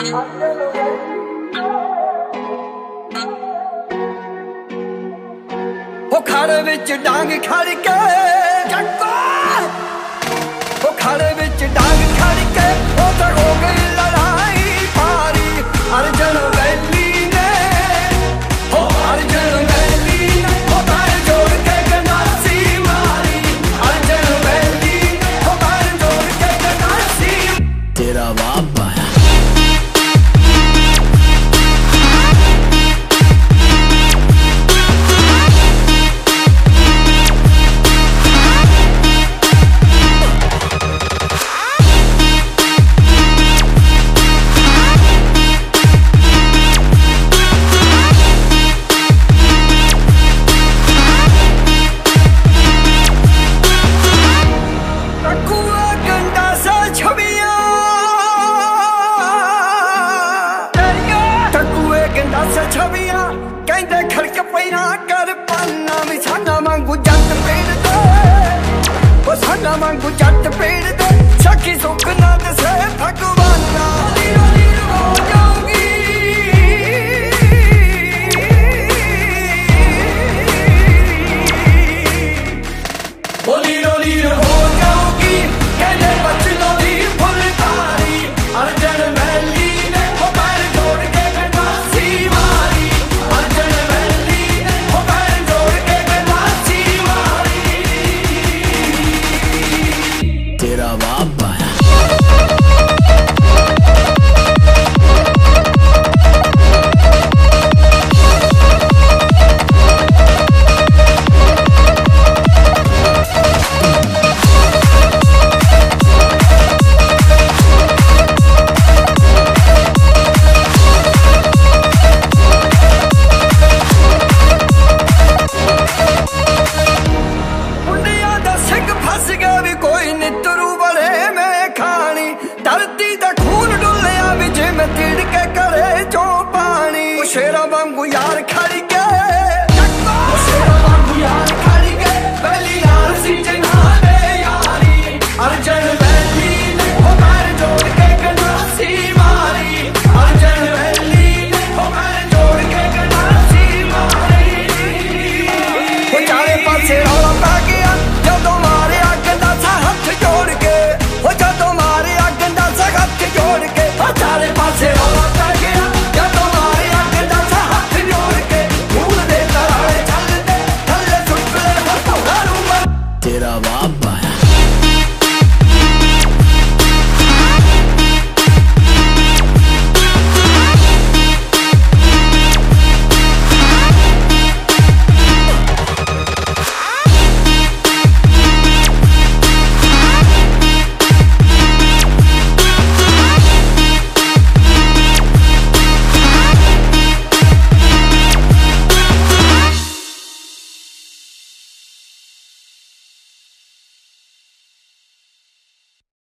वो खड़े विच डांग खड़ के वो खड़े विच डांग खड़ के वो तो हो गई लड़ाई भारी। अर्जुन वैली ने हो अर्जुन वैली ने वो पैर जोड़ के गंडासी मारी। अर्जुन वैली ने वो पैर जोड़ के गंडासी। तेरा बाप आया छवियां कहते खड़क पैया कर पाना मिसाना मांगू जट पेड़ दे वो साना मांगू जट पेड़ दे सखी सुख ना दसे भगवाना। लीरो लीरो हो जाऊंगी वो लीरो लीरो हो जाऊंगी कहते बचनों दी फुलकारी। अर्जुन वैली ने वो पैर जोड़ के गंडासी मारी। अर्जुन वैली ने वो पैर जोड़ के गंडासी मारी। तेरा बाप आया कोई नितरू बड़े में खानी धरती दा खून डुलिया विच में तिड़ के करे जो पानी। शेरा वांगू यार खा